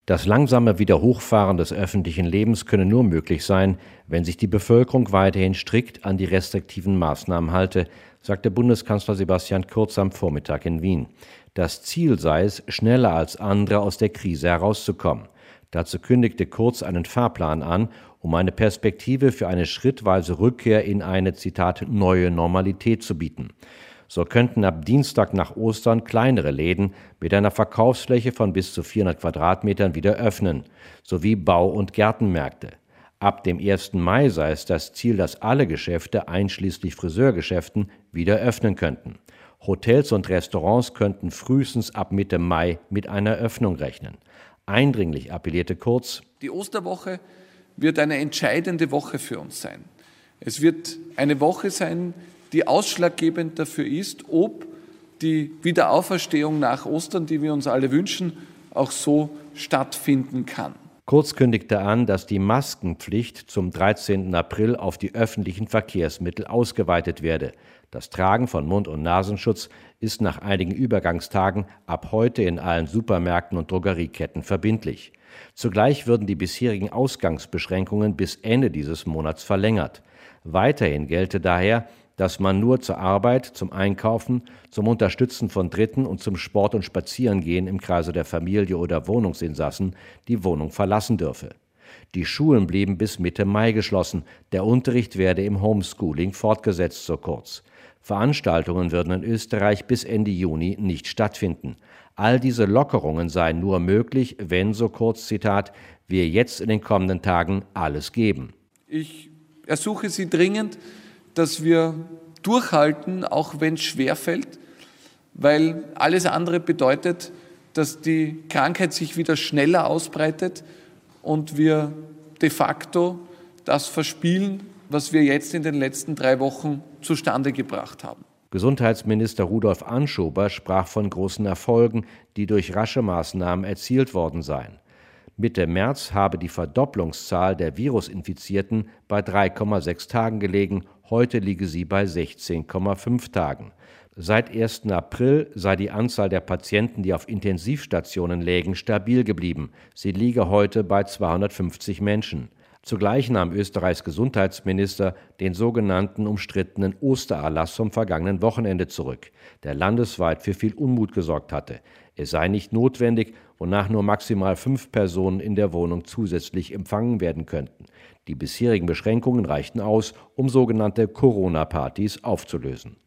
Das langsame Wiederhochfahren des öffentlichen Lebens könne nur möglich sein, wenn sich die Bevölkerung weiterhin strikt an die restriktiven Maßnahmen halte, sagte Bundeskanzler Sebastian Kurz am Vormittag in Wien. Das Ziel sei es, schneller als andere aus der Krise herauszukommen. Dazu kündigte Kurz einen Fahrplan an, um eine Perspektive für eine schrittweise Rückkehr in eine, Zitat, neue Normalität zu bieten. So könnten ab Dienstag nach Ostern kleinere Läden mit einer Verkaufsfläche von bis zu 400 Quadratmetern wieder öffnen, sowie Bau- und Gärtenmärkte. Ab dem 1. Mai sei es das Ziel, dass alle Geschäfte, einschließlich Friseurgeschäften, wieder öffnen könnten. Hotels und Restaurants könnten frühestens ab Mitte Mai mit einer Öffnung rechnen. Eindringlich appellierte Kurz: Die Osterwoche wird eine entscheidende Woche für uns sein. Es wird eine Woche sein, die ausschlaggebend dafür ist, ob die Wiederauferstehung nach Ostern, die wir uns alle wünschen, auch so stattfinden kann. Kurz kündigte an, dass die Maskenpflicht zum 13. April auf die öffentlichen Verkehrsmittel ausgeweitet werde. Das Tragen von Mund- und Nasenschutz ist nach einigen Übergangstagen ab heute in allen Supermärkten und Drogerieketten verbindlich. Zugleich würden die bisherigen Ausgangsbeschränkungen bis Ende dieses Monats verlängert. Weiterhin gelte daher, dass man nur zur Arbeit, zum Einkaufen, zum Unterstützen von Dritten und zum Sport und Spazierengehen im Kreise der Familie oder Wohnungsinsassen die Wohnung verlassen dürfe. Die Schulen blieben bis Mitte Mai geschlossen, der Unterricht werde im Homeschooling fortgesetzt, so Kurz. Veranstaltungen würden in Österreich bis Ende Juni nicht stattfinden. All diese Lockerungen seien nur möglich, wenn, so Kurz, Zitat, wir jetzt in den kommenden Tagen alles geben. Ich ersuche Sie dringend, dass wir durchhalten, auch wenn es schwerfällt, weil alles andere bedeutet, dass die Krankheit sich wieder schneller ausbreitet und wir de facto das verspielen, was wir jetzt in den letzten 3 Wochen zustande gebracht haben. Gesundheitsminister Rudolf Anschober sprach von großen Erfolgen, die durch rasche Maßnahmen erzielt worden seien. Mitte März habe die Verdopplungszahl der Virusinfizierten bei 3,6 Tagen gelegen, heute liege sie bei 16,5 Tagen. Seit 1. April sei die Anzahl der Patienten, die auf Intensivstationen lägen, stabil geblieben. Sie liege heute bei 250 Menschen. Zugleich nahm Österreichs Gesundheitsminister den sogenannten umstrittenen Ostererlass vom vergangenen Wochenende zurück, der landesweit für viel Unmut gesorgt hatte. Es sei nicht notwendig, wonach nur maximal 5 Personen in der Wohnung zusätzlich empfangen werden könnten. Die bisherigen Beschränkungen reichten aus, um sogenannte Corona-Partys aufzulösen.